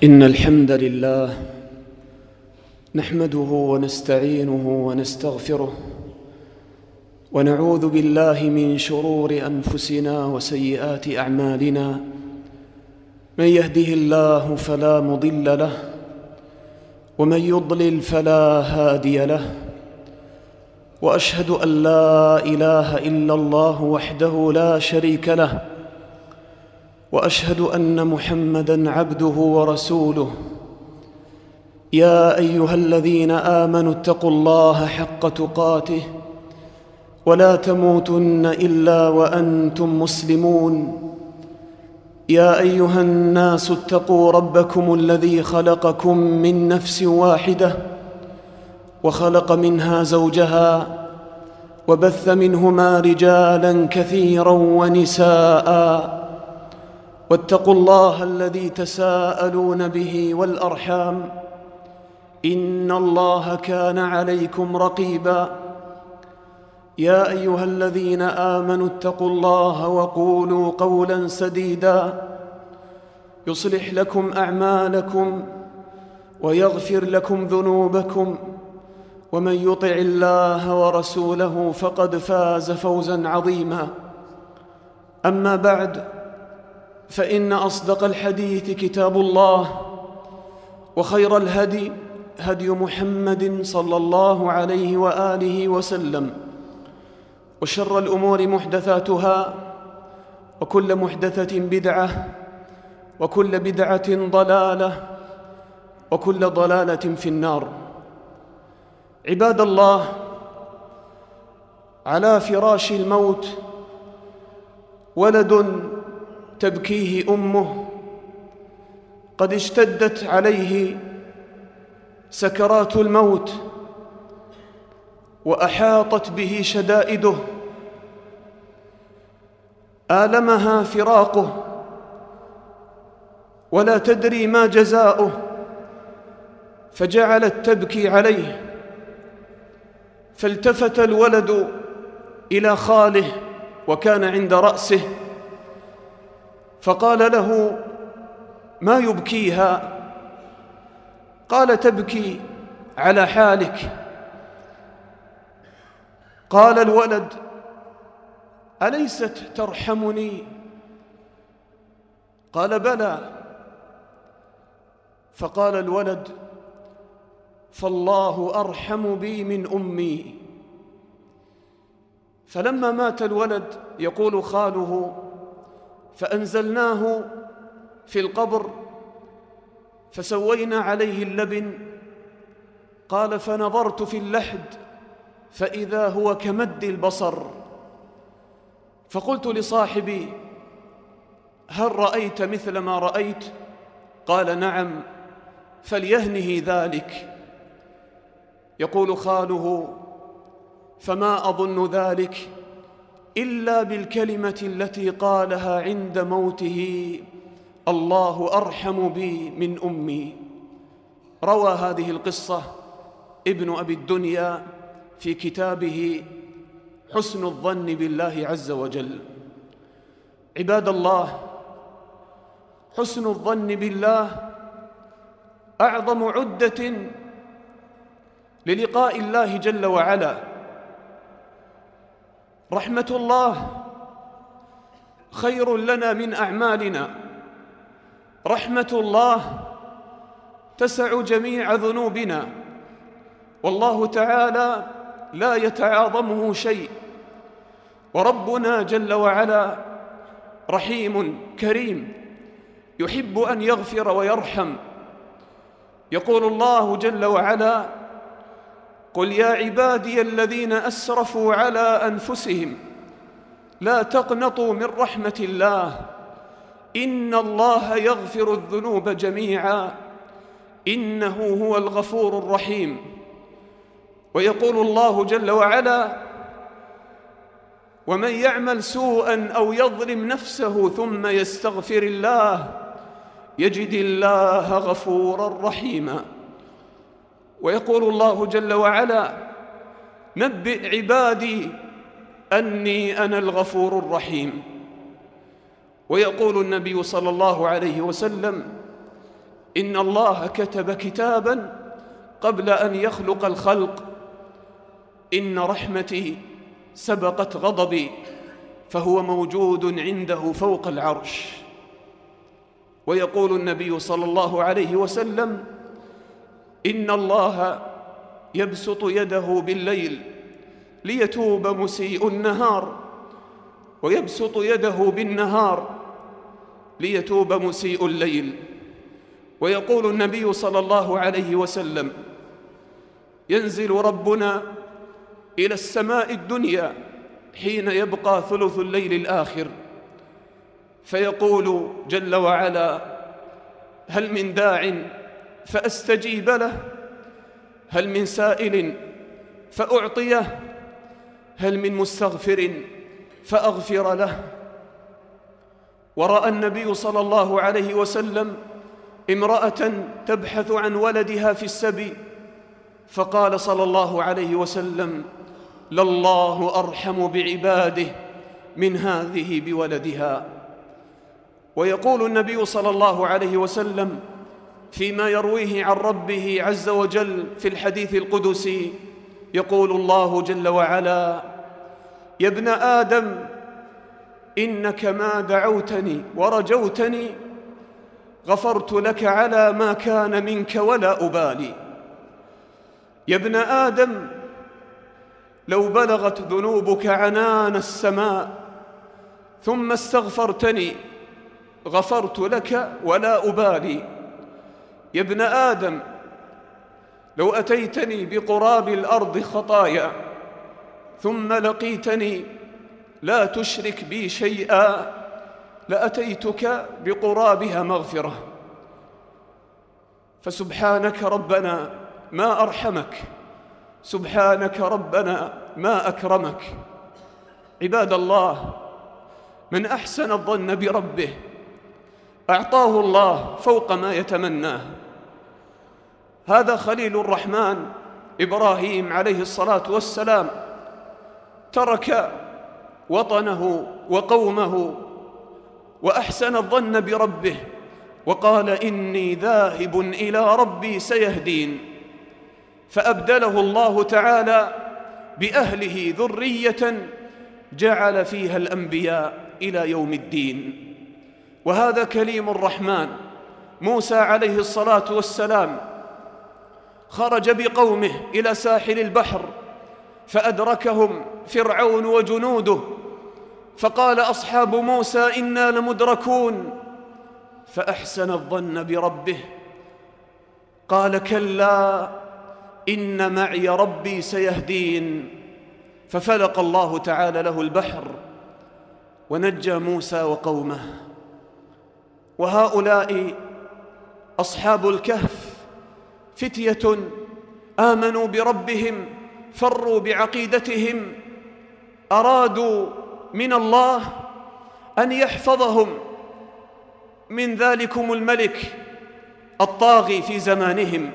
إن الحمد لله نحمده ونستعينه ونستغفره ونعوذ بالله من شرور أنفسنا وسيئات أعمالنا. من يهده الله فلا مضل له ومن يضلل فلا هادي له، وأشهد أن لا إله إلا الله وحده لا شريك له، وأشهد أن محمدًا عبده ورسوله. يا أيها الذين آمنوا اتقوا الله حق تقاته ولا تموتن إلا وأنتم مسلمون. يا أيها الناس اتقوا ربكم الذي خلقكم من نفس واحدة وخلق منها زوجها وبث منهما رجالاً كثيراً ونساءً، واتقوا الله الذي تساءلون به والأرحام، إن الله كان عليكم رقيباً. يا أيها الذين آمنوا اتقوا الله وقولوا قولاً سديداً يصلح لكم أعمالكم ويغفر لكم ذنوبكم، ومن يطع الله ورسوله فقد فاز فوزاً عظيماً. أما بعد، فإن أصدق الحديث كتاب الله، وخير الهدي هدي محمد صلى الله عليه وآله وسلم، وشر الأمور محدثاتها، وكل محدثة بدعة، وكل بدعة ضلالة، وكل ضلالة في النار. عباد الله، على فراش الموت ولد تبكيه أمه، قد اشتدت عليه سكرات الموت وأحاطت به شدائده، آلمها فراقه ولا تدري ما جزاؤه، فجعلت تبكي عليه. فالتفت الولد إلى خاله وكان عند رأسه، فقال له: ما يبكيها؟ قال: تبكي على حالك. قال الولد: أليست ترحمني؟ قال: بلى. فقال الولد: فالله أرحم بي من أمي. فلما مات الولد، يقول خاله: فأنزلناه في القبر فسوينا عليه اللبن. قال: فنظرت في اللحد فإذا هو كمد البصر، فقلت لصاحبي: هل رأيت مثل ما رأيت؟ قال: نعم. فليهنه ذلك. يقول خاله: فما أظن ذلك إلا بالكلمة التي قالها عند موته: الله أرحم بي من أمي. روى هذه القصة ابن أبي الدنيا في كتابه حسن الظن بالله عز وجل. عباد الله، حسن الظن بالله أعظم عدة للقاء الله جل وعلا. رحمة الله خير لنا من أعمالنا. رحمة الله تسع جميع ذنوبنا، والله تعالى لا يتعاظمه شيء، وربنا جل وعلا رحيم كريم يحب أن يغفر ويرحم. يقول الله جل وعلا: قل يا عبادي الذين أسرفوا على أنفسهم لا تقنطوا من رحمة الله إن الله يغفر الذنوب جميعا إنه هو الغفور الرحيم. ويقول الله جل وعلا: ومن يعمل سوءا أو يظلم نفسه ثم يستغفر الله يجد الله غفورا رحيما. ويقول الله جل وعلا: نبئ عبادي أني أنا الغفور الرحيم. ويقول النبي صلى الله عليه وسلم: إن الله كتب كتابا قبل أن يخلق الخلق، إن رحمتي سبقت غضبي، فهو موجود عنده فوق العرش. ويقول النبي صلى الله عليه وسلم: إن الله يبسط يده بالليل ليتوب مسيء النهار، ويبسط يده بالنهار ليتوب مسيء الليل. ويقول النبي صلى الله عليه وسلم: ينزل ربنا إلى السماء الدنيا حين يبقى ثلث الليل الآخر، فيقول جل وعلا: هل من داع فأستجيب له؟ هل من سائل فأعطيه؟ هل من مستغفر فأغفر له؟ ورأى النبي صلى الله عليه وسلم امرأة تبحث عن ولدها في السبي، فقال صلى الله عليه وسلم: لله أرحم بعباده من هذه بولدها. ويقول النبي صلى الله عليه وسلم فيما يرويه عن ربه عز وجل في الحديث القدسي، يقول الله جل وعلا: يا ابن آدم إنك ما دعوتني ورجوتني غفرت لك على ما كان منك ولا أبالي. يا ابن آدم لو بلغت ذنوبك عنان السماء ثم استغفرتني غفرت لك ولا أبالي. يا ابن آدم لو أتيتني بقراب الأرض خطايا ثم لقيتني لا تشرك بي شيئا لأتيتك بقرابها مغفرة. فسبحانك ربنا ما أرحمك، سبحانك ربنا ما أكرمك. عباد الله، من أحسن الظن بربه أعطاه الله فوق ما يتمناه. هذا خليل الرحمن إبراهيم عليه الصلاة والسلام ترك وطنه وقومه وأحسن الظن بربه وقال: إني ذاهب إلى ربي سيهدين. فأبدله الله تعالى بأهله ذرية جعل فيها الأنبياء إلى يوم الدين. وهذا كليم الرحمن موسى عليه الصلاة والسلام خرج بقومه إلى ساحل البحر فأدركهم فرعون وجنوده، فقال أصحاب موسى: إنا لمدركون. فأحسن الظن بربه، قال: كلا إن معي ربي سيهدين. ففلق الله تعالى له البحر ونجى موسى وقومه. وهؤلاء أصحاب الكهف فتية آمنوا بربهم، فروا بعقيدتهم، أرادوا من الله أن يحفظهم من ذلكم الملك الطاغي في زمانهم.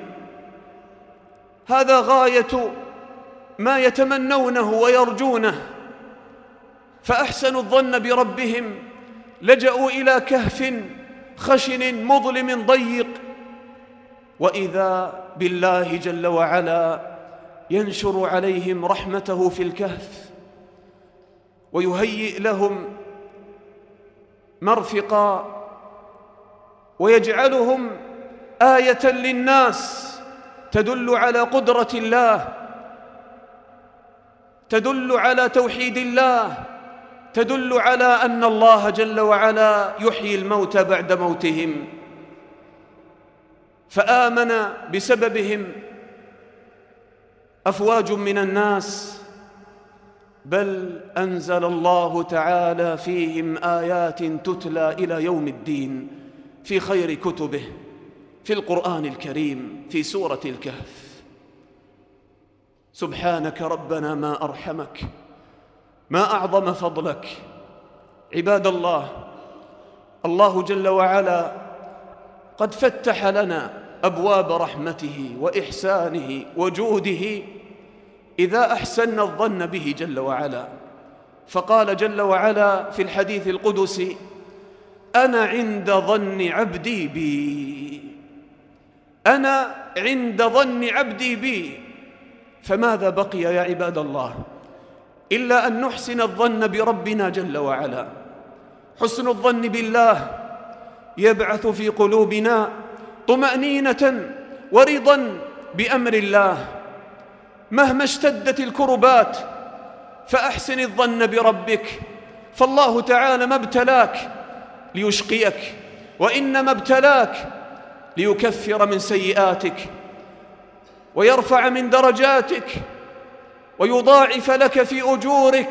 هذا غاية ما يتمنونه ويرجونه. فأحسنوا الظن بربهم، لجأوا إلى كهف خشن مظلم ضيق، وإذا بالله جل وعلا ينشر عليهم رحمته في الكهف ويهيئ لهم مرفقا ويجعلهم آية للناس تدل على قدرة الله، تدل على توحيد الله، تدل على أن الله جل وعلا يحيي الموتى بعد موتهم. فآمن بسببهم أفواج من الناس، بل أنزل الله تعالى فيهم آيات تتلى إلى يوم الدين في خير كتبه، في القرآن الكريم، في سورة الكهف. سبحانك ربنا ما أرحمك، ما أعظم فضلك. عباد الله، الله جل وعلا قد فتح لنا أبواب رحمته وإحسانه وجوده إذا أحسن الظن به جل وعلا. فقال جل وعلا في الحديث القدسي: أنا عند ظن عبدي بي. أنا عند ظن عبدي بي. فماذا بقي يا عباد الله إلا أن نحسن الظن بربنا جل وعلا. حسن الظن بالله يبعث في قلوبنا طمأنينة ورضا بأمر الله. مهما اشتدت الكربات فأحسن الظن بربك، فالله تعالى ما ابتلاك ليشقيك، وإنما ابتلاك ليكفر من سيئاتك ويرفع من درجاتك ويضاعف لك في أجورك.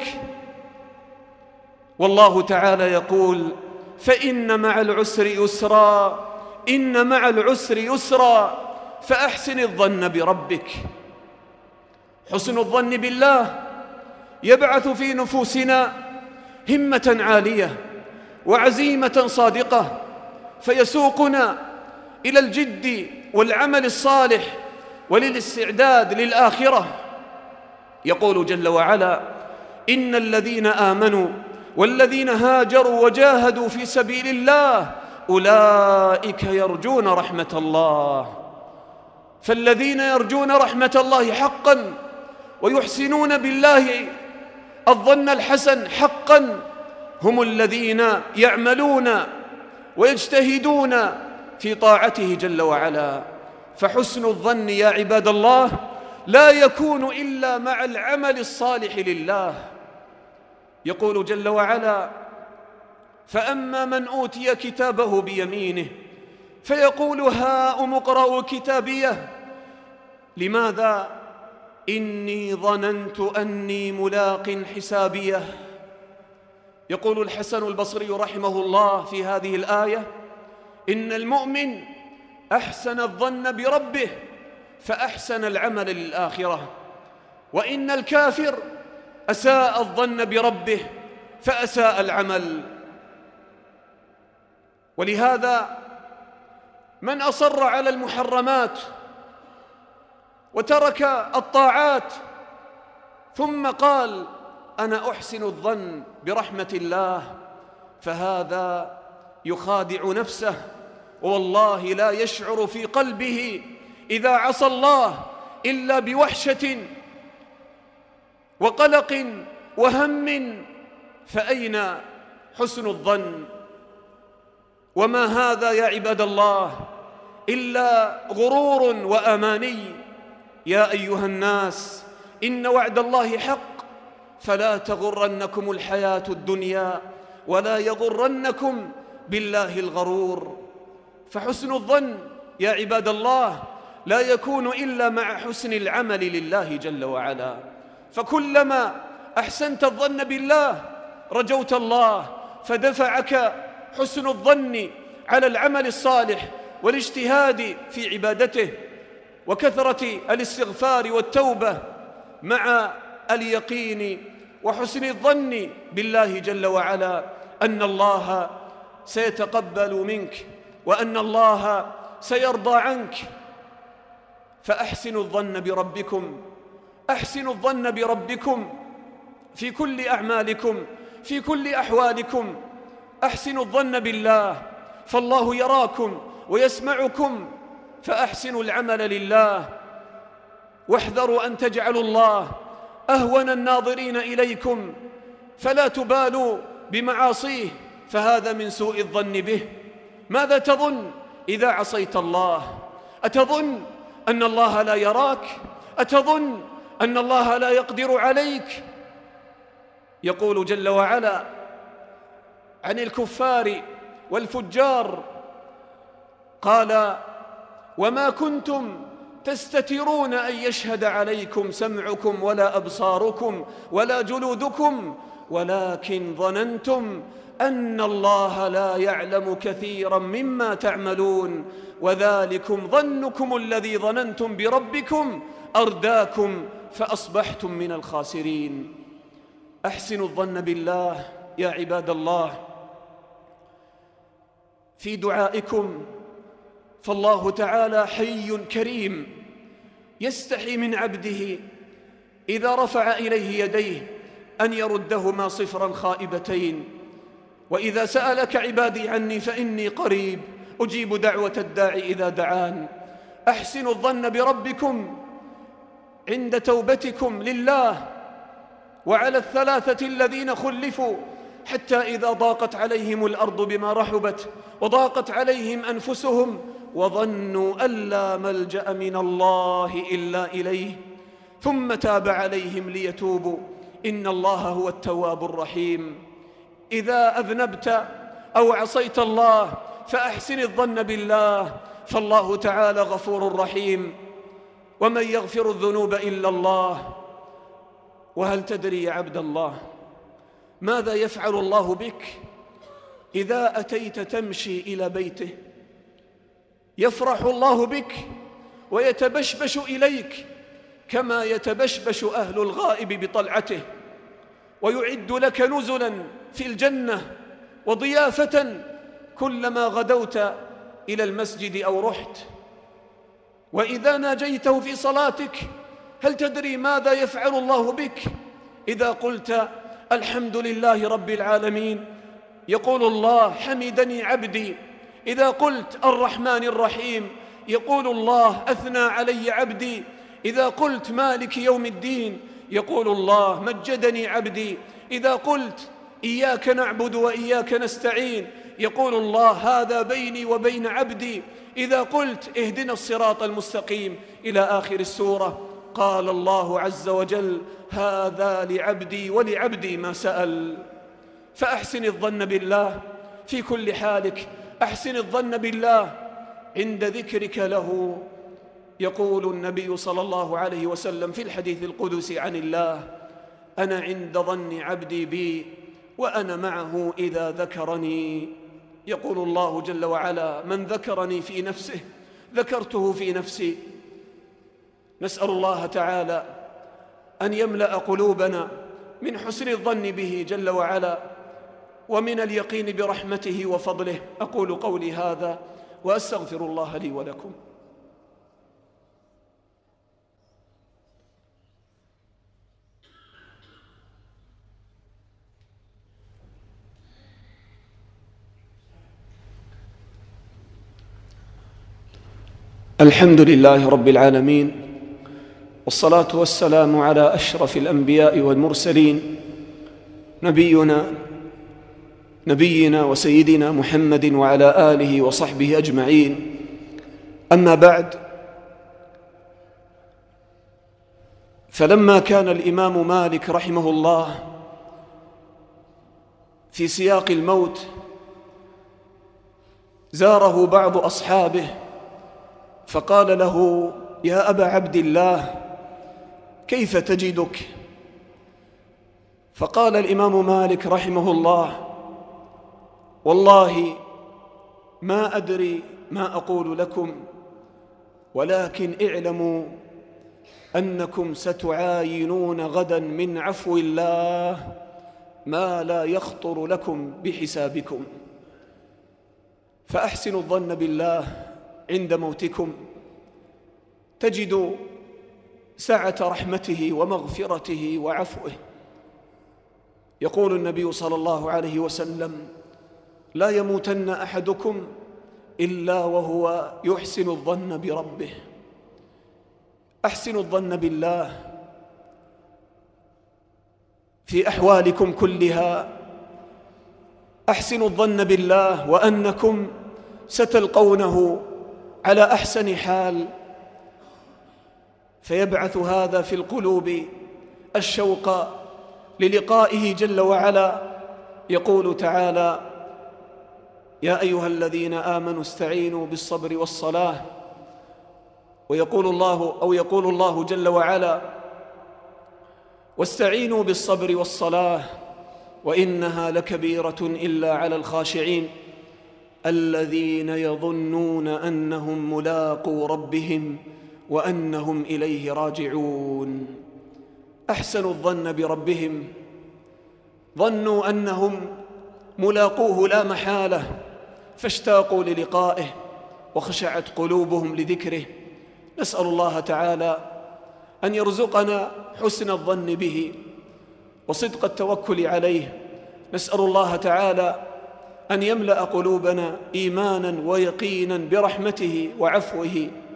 والله تعالى يقول: فإن مع العسر يسرا، إن مع العسر يسرا، فأحسن الظن بربك. حسن الظن بالله يبعث في نفوسنا همة عالية وعزيمة صادقة، فيسوقنا إلى الجد والعمل الصالح وللاستعداد للآخرة. يقول جل وعلا: إن الذين آمنوا والذين هاجروا وجاهدوا في سبيل الله أولئك يرجون رحمة الله. فالذين يرجون رحمة الله حقا ويحسنون بالله الظن الحسن حقا هم الذين يعملون ويجتهدون في طاعته جل وعلا. فحسن الظن يا عباد الله لا يكون إلا مع العمل الصالح لله. يقول جل وعلا: فأما من أوتي كتابه بيمينه فيقول هاؤم اقرءوا كتابيه لماذا إني ظننت أني ملاق حسابيه. يقول الحسن البصري رحمه الله في هذه الآية: إن المؤمن أحسن الظن بربه فأحسن العمل للآخرة، وإن الكافر أساء الظن بربه فأساء العمل. ولهذا من أصر على المحرمات وترك الطاعات ثم قال أنا أحسن الظن برحمة الله فهذا يخادع نفسه، والله لا يشعر في قلبه إذا عصى الله إلا بوحشة وقلق وهم. فأين حسن الظن؟ وما هذا يا عباد الله إلا غرور وأماني. يا أيها الناس إن وعد الله حق فلا تغرنكم الحياة الدنيا ولا يغرنكم بالله الغرور. فحسن الظن يا عباد الله لا يكون إلا مع حسن العمل لله جل وعلا. فكلما أحسنت الظن بالله رجوت الله فدفعك حسن الظن على العمل الصالح والاجتهاد في عبادته وكثرة الاستغفار والتوبة مع اليقين وحسن الظن بالله جل وعلا أن الله سيتقبل منك وأن الله سيرضى عنك. فأحسنوا الظن بربكم، أحسنوا الظن بربكم في كل أعمالكم في كل أحوالكم. أحسنوا الظن بالله فالله يراكم ويسمعكم، فأحسنوا العمل لله واحذروا أن تجعلوا الله أهون الناظرين إليكم فلا تبالوا بمعاصيه، فهذا من سوء الظن به. ماذا تظن إذا عصيت الله؟ أتظن أن الله لا يراك؟ أتظن أن الله لا يقدر عليك؟ يقول جل وعلا عن الكفار والفجار قال وما كنتم تستترون أن يشهد عليكم سمعكم ولا أبصاركم ولا جلودكم ولكن ظننتم أن الله لا يعلم كثيرا مما تعملون وذلكم ظنكم الذي ظننتم بربكم أرداكم فأصبحتم من الخاسرين. أحسنوا الظن بالله يا عباد الله في دعائكم، فالله تعالى حي كريم يستحي من عبده إذا رفع إليه يديه أن يردهما صفرا خائبتين. وإذا سألك عبادي عني فإني قريب أجيب دعوة الداعي إذا دعان أحسنوا الظن بربكم عند توبتكم لله وعلى الثلاثة الذين خلفوا حتى إذا ضاقت عليهم الأرض بما رحبت وضاقت عليهم أنفسهم وظنوا أن لا ملجأ من الله إلا إليه ثم تاب عليهم ليتوبوا إن الله هو التواب الرحيم. إذا أذنبت أو عصيت الله فأحسن الظن بالله، فالله تعالى غفور رحيم، ومن يغفر الذنوب إلا الله. وهل تدري يا عبد الله ماذا يفعل الله بك إذا أتيت تمشي إلى بيته؟ يفرح الله بك ويتبشبش إليك كما يتبشبش أهل الغائب بطلعته، ويعد لك نزلا في الجنة وضيافة كلما غدوت إلى المسجد أو رحت. وإذا ناجيته في صلاتك هل تدري ماذا يفعل الله بك إذا قلت الحمد لله رب العالمين؟ يقول الله حمدني عبدي. إذا قلت الرحمن الرحيم يقول الله أثنى علي عبدي. إذا قلت مالك يوم الدين يقول الله مجدني عبدي. إذا قلت إياك نعبد وإياك نستعين يقول الله هذا بيني وبين عبدي. إذا قلت اهدنا الصراط المستقيم إلى آخر السورة قال الله عز وجل هذا لعبدي ولعبدي ما سأل. فأحسن الظن بالله في كل حالك، أحسن الظن بالله عند ذكرك له. يقول النبي صلى الله عليه وسلم في الحديث القدسي عن الله أنا عند ظن عبدي بي وأنا معه إذا ذكرني. يقول الله جل وعلا من ذكرني في نفسه ذكرته في نفسي. نسأل الله تعالى أن يملأ قلوبنا من حسن الظن به جل وعلا ومن اليقين برحمته وفضله. أقول قولي هذا وأستغفر الله لي ولكم. الحمد لله رب العالمين، والصلاة والسلام على أشرف الأنبياء والمرسلين نبينا وسيدنا محمد وعلى آله وصحبه أجمعين. أما بعد، فلما كان الإمام مالك رحمه الله في سياق الموت زاره بعض أصحابه فقال له يا أبا عبد الله كيف تجدك؟ فقال الإمام مالك رحمه الله والله ما أدري ما أقول لكم، ولكن اعلموا أنكم ستعاينون غدا من عفو الله ما لا يخطر لكم بحسابكم، فأحسنوا الظن بالله عند موتكم تجدوا سعة رحمته ومغفرته وعفوه. يقول النبي صلى الله عليه وسلم لا يموتن أحدكم إلا وهو يحسن الظن بربه. أحسنوا الظن بالله في أحوالكم كلها، أحسنوا الظن بالله وأنكم ستلقونه على أحسن حال، فيبعث هذا في القلوب الشوق للقائه جل وعلا. يقول تعالى يا أيها الذين آمنوا استعينوا بالصبر والصلاة، ويقول الله جل وعلا واستعينوا بالصبر والصلاة وإنها لكبيرة إلا على الخاشعين الذين يظنون أنهم ملاقو ربهم وأنهم إليه راجعون. أحسنوا الظن بربهم، ظنوا أنهم ملاقوه لا محالة فاشتاقوا للقائه وخشعت قلوبهم لذكره. نسأل الله تعالى أن يرزقنا حسن الظن به وصدق التوكل عليه. نسأل الله تعالى أن يملأ قلوبنا إيمانا ويقينا برحمته وعفوه،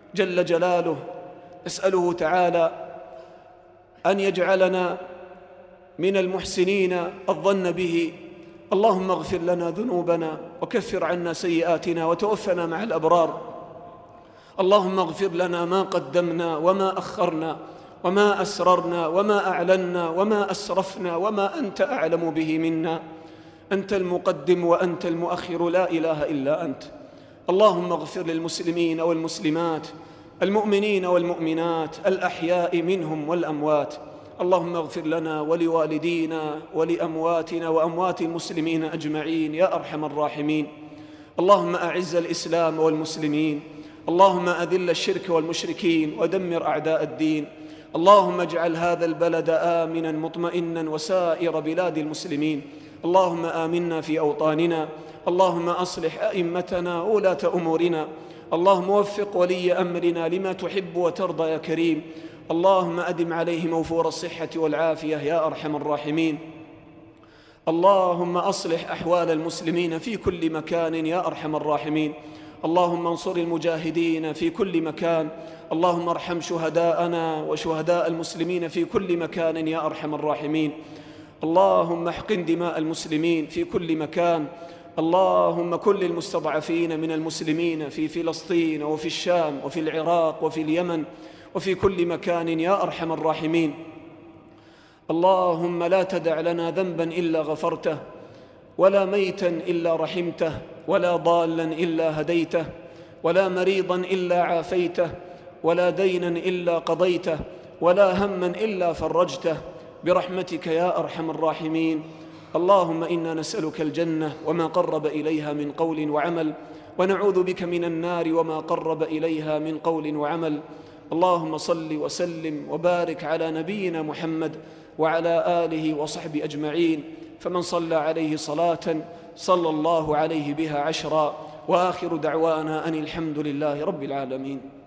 جل جلاله، نسأله تعالى أن يجعلنا من المحسنين الظن به. اللهم اغفر لنا ذنوبنا وكفر عنا سيئاتنا وتوفنا مع الأبرار. اللهم اغفر لنا ما قدمنا وما أخرنا وما أسررنا وما أعلنا وما أسرفنا وما أنت أعلم به منا. أنت المقدم وأنت المؤخر، لا إله إلا أنت. اللهم اغفر للمسلمين والمسلمات، المؤمنين والمؤمنات، الأحياء منهم والأموات. اللهم اغفر لنا ولوالدينا ولأمواتنا وأموات المسلمين أجمعين يا أرحم الراحمين. اللهم أعز الإسلام والمسلمين، اللهم أذل الشرك والمشركين ودمر أعداء الدين. اللهم اجعل هذا البلد آمنا مطمئنا وسائر بلاد المسلمين. اللهم آمنا في أوطاننا. اللهم أصلح أئمتنا وولاة أمورنا. اللهم وفق ولي أمرنا لما تحب وترضى يا كريم. اللهم أدم عليه موفور الصحة والعافية يا أرحم الراحمين. اللهم أصلح أحوال المسلمين في كل مكان يا أرحم الراحمين. اللهم انصر المجاهدين في كل مكان. اللهم ارحم شهداءنا وشهداء المسلمين في كل مكان يا أرحم الراحمين. اللهم احقن دماء المسلمين في كل مكان. اللهم كن للمستضعفين من المسلمين في فلسطين وفي الشام وفي العراق وفي اليمن وفي كل مكان يا أرحم الراحمين. اللهم لا تدع لنا ذنبا إلا غفرته، ولا ميتا إلا رحمته، ولا ضالا إلا هديته، ولا مريضا إلا عافيته، ولا دينا إلا قضيته، ولا هما إلا فرجته، برحمتك يا أرحم الراحمين. اللهم إنا نسألك الجنة وما قرب إليها من قول وعمل، ونعوذ بك من النار وما قرب إليها من قول وعمل. اللهم صل وسلم وبارك على نبينا محمد وعلى آله وصحبه أجمعين. فمن صلى عليه صلاة صلى الله عليه بها 10، وآخر دعوانا أن الحمد لله رب العالمين.